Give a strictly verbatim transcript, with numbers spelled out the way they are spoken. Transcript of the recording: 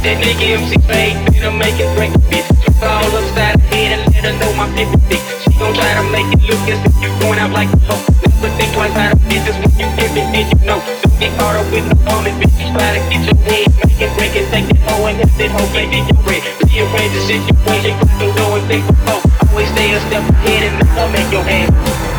that nigga M C fade, better make it break a bitch. All upside her head and let her know my fifty thick. She gon' try to make it look as if you going out like a hoe. Never think twice how to business when you give it, then you know. Don't get caught up with no woman, bitch. Try to get your head, make it break it, take that hoe and hit that hoe, get in your bread. Rearrange the situation, close the door and think before. Always stay a step ahead and never make your hand.